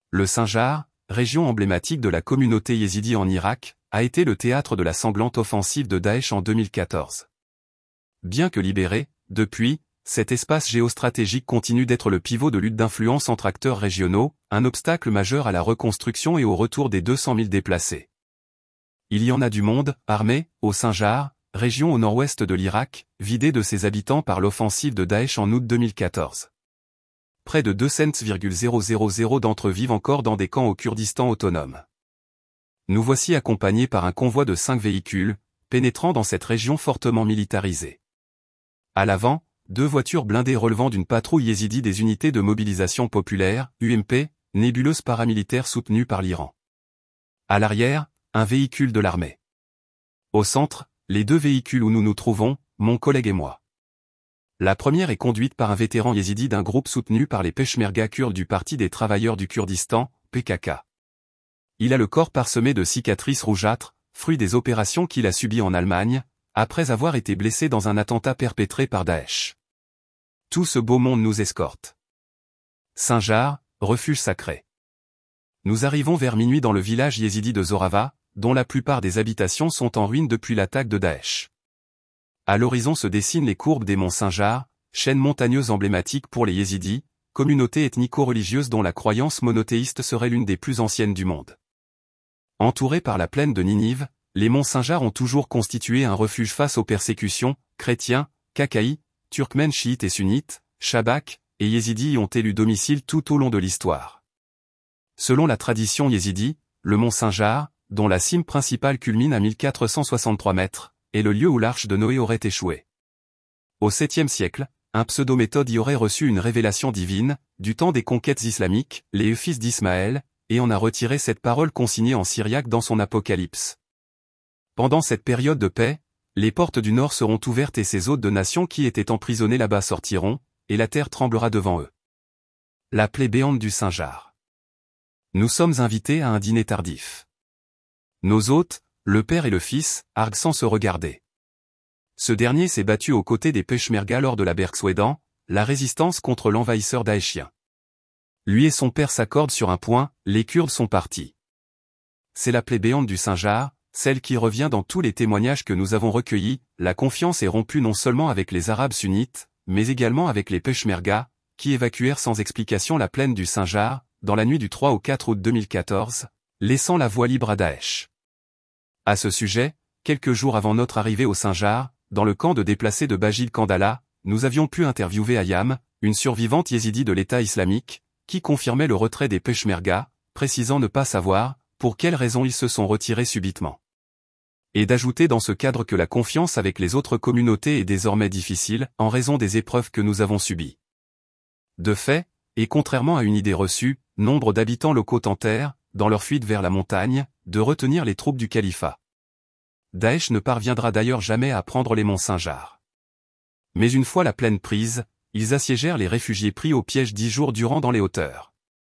Le Sinjar, région emblématique de la communauté yézidi en Irak, a été le théâtre de la sanglante offensive de Daesh en 2014. Bien que libéré, depuis, cet espace géostratégique continue d'être le pivot de lutte d'influence entre acteurs régionaux, un obstacle majeur à la reconstruction et au retour des 200 000 déplacés. Il y en a du monde, armé, au Sinjar, région au nord-ouest de l'Irak, vidée de ses habitants par l'offensive de Daesh en août 2014. Près de 200 d'entre eux vivent encore dans des camps au Kurdistan autonome. Nous voici accompagnés par un convoi de 5 véhicules, pénétrant dans cette région fortement militarisée. À l'avant, 2 voitures blindées relevant d'une patrouille yézidi des unités de mobilisation populaire, UMP, nébuleuse paramilitaire soutenue par l'Iran. À l'arrière, un véhicule de l'armée. Au centre, les 2 véhicules où nous nous trouvons, mon collègue et moi. La première est conduite par un vétéran yézidi d'un groupe soutenu par les Peshmerga kurdes du Parti des travailleurs du Kurdistan, PKK. Il a le corps parsemé de cicatrices rougeâtres, fruit des opérations qu'il a subies en Allemagne, après avoir été blessé dans un attentat perpétré par Daesh. Tout ce beau monde nous escorte. Sinjar, refuge sacré. Nous arrivons vers minuit dans le village yézidi de Zorava, dont la plupart des habitations sont en ruine depuis l'attaque de Daesh. À l'horizon se dessinent les courbes des monts Sinjar, chaîne montagneuse emblématique pour les yézidis, communauté ethnico-religieuse dont la croyance monothéiste serait l'une des plus anciennes du monde. Entourés par la plaine de Ninive, les monts Sinjar ont toujours constitué un refuge face aux persécutions, chrétiens, kakaïs, turkmènes chiites et sunnites, shabaks et yézidis y ont élu domicile tout au long de l'histoire. Selon la tradition yézidi, le mont Sinjar, dont la cime principale culmine à 1463 mètres, est le lieu où l'arche de Noé aurait échoué. Au 7e siècle, un pseudo-méthode y aurait reçu une révélation divine, du temps des conquêtes islamiques, les fils d'Ismaël, et en a retiré cette parole consignée en syriaque dans son Apocalypse. Pendant cette période de paix, les portes du nord seront ouvertes et ces hôtes de nations qui étaient emprisonnés là-bas sortiront, et la terre tremblera devant eux. La plaie béante du Sinjar. Nous sommes invités à un dîner tardif. Nos hôtes, le père et le fils, arguent sans se regarder. Ce dernier s'est battu aux côtés des Peshmerga lors de la Bergsouedan, la résistance contre l'envahisseur daéchien. Lui et son père s'accordent sur un point, les Kurdes sont partis. C'est la plaie béante du Sinjar, celle qui revient dans tous les témoignages que nous avons recueillis, la confiance est rompue non seulement avec les Arabes sunnites, mais également avec les Peshmerga, qui évacuèrent sans explication la plaine du Sinjar, dans la nuit du 3 au 4 août 2014, laissant la voie libre à Daesh. À ce sujet, quelques jours avant notre arrivée au Sinjar, dans le camp de déplacés de Bajil Kandala, nous avions pu interviewer Ayam, une survivante yézidi de l'État islamique, qui confirmait le retrait des Peshmerga, précisant ne pas savoir pour quelles raisons ils se sont retirés subitement. Et d'ajouter dans ce cadre que la confiance avec les autres communautés est désormais difficile, en raison des épreuves que nous avons subies. De fait, et contrairement à une idée reçue, nombre d'habitants locaux tentèrent, dans leur fuite vers la montagne, de retenir les troupes du califat. Daesh ne parviendra d'ailleurs jamais à prendre les monts Sinjar. Mais une fois la plaine prise, ils assiégèrent les réfugiés pris au piège 10 jours durant dans les hauteurs.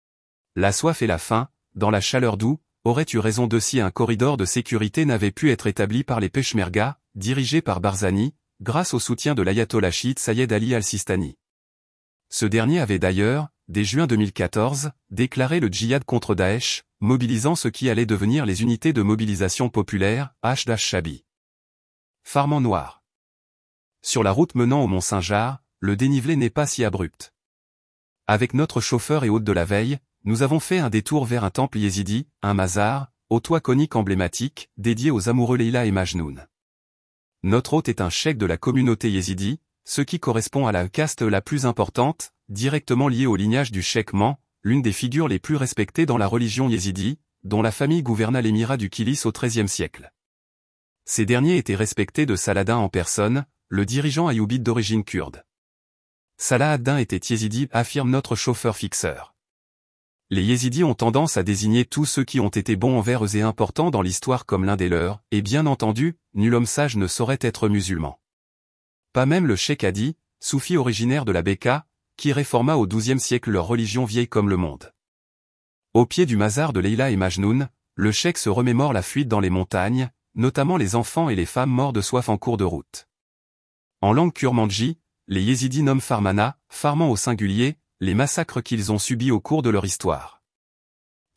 La soif et la faim, dans la chaleur d'où, aurait eu raison de si un corridor de sécurité n'avait pu être établi par les Peshmerga, dirigés par Barzani, grâce au soutien de l'ayatollah chiite Sayed Ali al-Sistani. Ce dernier avait d'ailleurs, dès juin 2014, déclaré le djihad contre Daesh, mobilisant ce qui allait devenir les unités de mobilisation populaire, H-Shabi. Farman noir. Sur la route menant au mont Sinjar, le dénivelé n'est pas si abrupt. Avec notre chauffeur et hôte de la veille, nous avons fait un détour vers un temple yézidi, un mazar, au toit conique emblématique, dédié aux amoureux Leila et Majnoun. Notre hôte est un cheikh de la communauté yézidi, ce qui correspond à la caste la plus importante, directement liée au lignage du cheikh Man, l'une des figures les plus respectées dans la religion yézidi, dont la famille gouverna l'émirat du Kilis au XIIIe siècle. Ces derniers étaient respectés de Saladin en personne, le dirigeant ayoubide d'origine kurde. Salah ad-Din était yézidi, affirme notre chauffeur fixeur. Les yézidis ont tendance à désigner tous ceux qui ont été bons envers eux et importants dans l'histoire comme l'un des leurs, et bien entendu, nul homme sage ne saurait être musulman. Pas même le cheikh Hadi, soufi originaire de la Beka, qui réforma au XIIe siècle leur religion vieille comme le monde. Au pied du mazar de Leila et Majnoun, le cheikh se remémore la fuite dans les montagnes, notamment les enfants et les femmes morts de soif en cours de route. En langue kurmanji, les yézidis nomment farmana, farman au singulier, les massacres qu'ils ont subis au cours de leur histoire.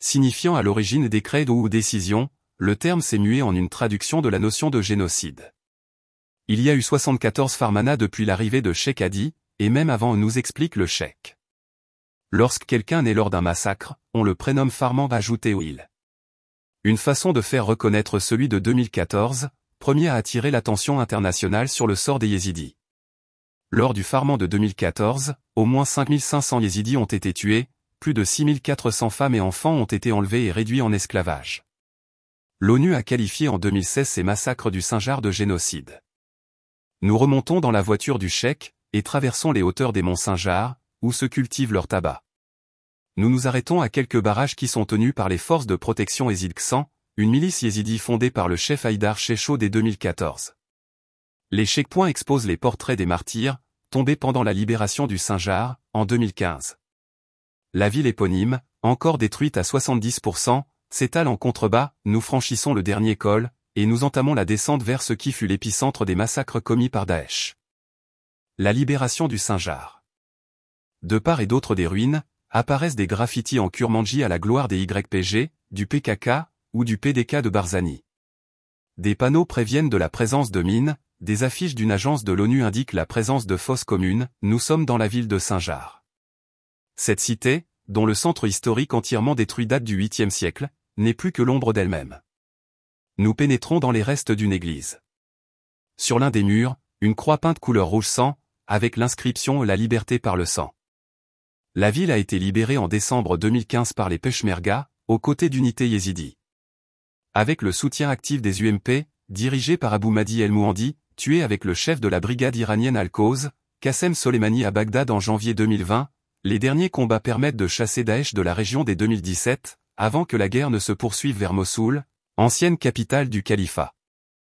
Signifiant à l'origine décret ou décision, le terme s'est mué en une traduction de la notion de génocide. Il y a eu 74 Farmana depuis l'arrivée de Cheikh Hadi, et même avant nous explique le cheikh. Lorsque quelqu'un naît lors d'un massacre, on le prénomme Farman ajouté au il. Une façon de faire reconnaître celui de 2014, premier à attirer l'attention internationale sur le sort des Yézidis. Lors du Farman de 2014, au moins 5500 Yézidis ont été tués, plus de 6400 femmes et enfants ont été enlevés et réduits en esclavage. L'ONU a qualifié en 2016 ces massacres du Sinjar de génocide. Nous remontons dans la voiture du cheikh, et traversons les hauteurs des monts Sinjar, où se cultive leur tabac. Nous nous arrêtons à quelques barrages qui sont tenus par les forces de protection Yézid Ksan, une milice yézidi fondée par le chef Haïdar Checho dès 2014. Les checkpoints exposent les portraits des martyrs, tombés pendant la libération du Sinjar, en 2015. La ville éponyme, encore détruite à 70%, s'étale en contrebas, nous franchissons le dernier col, et nous entamons la descente vers ce qui fut l'épicentre des massacres commis par Daesh. La libération du Sinjar. De part et d'autre des ruines, apparaissent des graffitis en kurmanji à la gloire des YPG, du PKK, ou du PDK de Barzani. Des panneaux préviennent de la présence de mines, des affiches d'une agence de l'ONU indiquent la présence de fosses communes, nous sommes dans la ville de Sinjar. Cette cité, dont le centre historique entièrement détruit date du 8e siècle, n'est plus que l'ombre d'elle-même. Nous pénétrons dans les restes d'une église. Sur l'un des murs, une croix peinte couleur rouge sang, avec l'inscription « La liberté par le sang ». La ville a été libérée en décembre 2015 par les Peshmerga, aux côtés d'unités yézidis. Avec le soutien actif des UMP, dirigés par Abou Mahdi el-Mouhandi, tué avec le chef de la brigade iranienne Al-Quds, Qassem Soleimani à Bagdad en janvier 2020, les derniers combats permettent de chasser Daesh de la région dès 2017, avant que la guerre ne se poursuive vers Mossoul, ancienne capitale du califat.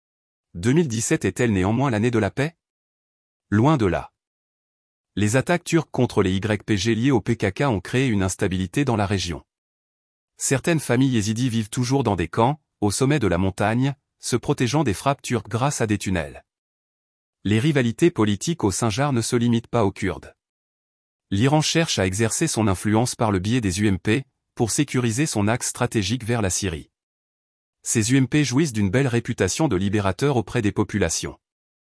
2017 est-elle néanmoins l'année de la paix? Loin de là. Les attaques turques contre les YPG liées au PKK ont créé une instabilité dans la région. Certaines familles yézidis vivent toujours dans des camps, au sommet de la montagne, se protégeant des frappes turques grâce à des tunnels. Les rivalités politiques au Sinjar ne se limitent pas aux Kurdes. L'Iran cherche à exercer son influence par le biais des UMP, pour sécuriser son axe stratégique vers la Syrie. Ces UMP jouissent d'une belle réputation de libérateurs auprès des populations.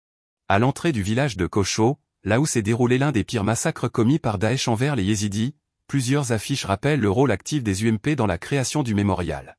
À l'entrée du village de Kocho, là où s'est déroulé l'un des pires massacres commis par Daesh envers les Yézidis, plusieurs affiches rappellent le rôle actif des UMP dans la création du mémorial.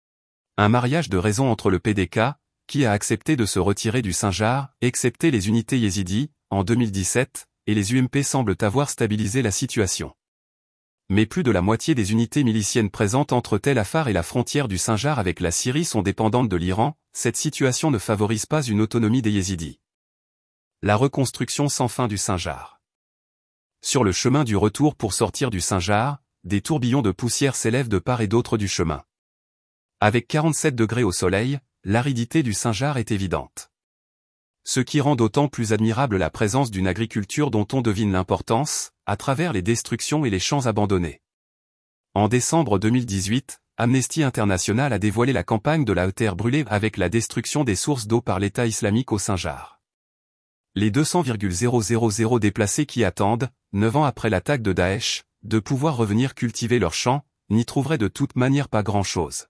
Un mariage de raison entre le PDK, qui a accepté de se retirer du Sinjar, excepté les unités yézidis, en 2017, et les UMP semblent avoir stabilisé la situation. Mais plus de la moitié des unités miliciennes présentes entre Tel Afar et la frontière du Sinjar avec la Syrie sont dépendantes de l'Iran, cette situation ne favorise pas une autonomie des Yézidis. La reconstruction sans fin du Sinjar. Sur le chemin du retour pour sortir du Sinjar, des tourbillons de poussière s'élèvent de part et d'autre du chemin. Avec 47 degrés au soleil, l'aridité du Sinjar est évidente. Ce qui rend d'autant plus admirable la présence d'une agriculture dont on devine l'importance, à travers les destructions et les champs abandonnés. En décembre 2018, Amnesty International a dévoilé la campagne de la terre brûlée avec la destruction des sources d'eau par l'État islamique au Sinjar. Les 200,000 déplacés qui attendent, 9 ans après l'attaque de Daesh, de pouvoir revenir cultiver leurs champs, n'y trouveraient de toute manière pas grand-chose.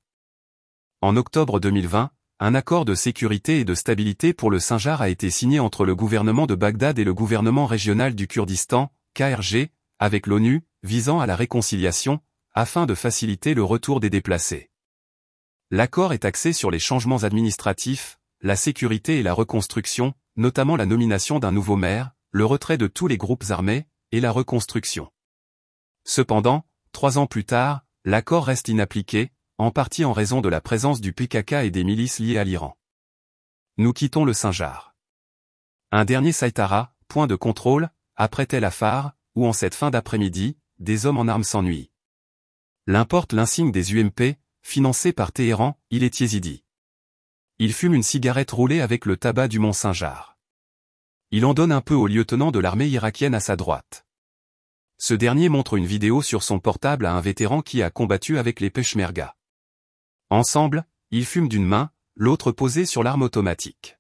En octobre 2020, un accord de sécurité et de stabilité pour le Sinjar a été signé entre le gouvernement de Bagdad et le gouvernement régional du Kurdistan, KRG, avec l'ONU, visant à la réconciliation, afin de faciliter le retour des déplacés. L'accord est axé sur les changements administratifs, la sécurité et la reconstruction, notamment la nomination d'un nouveau maire, le retrait de tous les groupes armés, et la reconstruction. Cependant, 3 ans plus tard, l'accord reste inappliqué, en partie en raison de la présence du PKK et des milices liées à l'Iran. Nous quittons le Sinjar. Un dernier Saïtara, point de contrôle, après Tel Afar, où en cette fin d'après-midi, des hommes en armes s'ennuient. L'importe l'insigne des UMP, financé par Téhéran, il est yézidi. Il fume une cigarette roulée avec le tabac du mont Sinjar. Il en donne un peu au lieutenant de l'armée irakienne à sa droite. Ce dernier montre une vidéo sur son portable à un vétéran qui a combattu avec les Peshmerga. Ensemble, ils fument d'une main, l'autre posée sur l'arme automatique.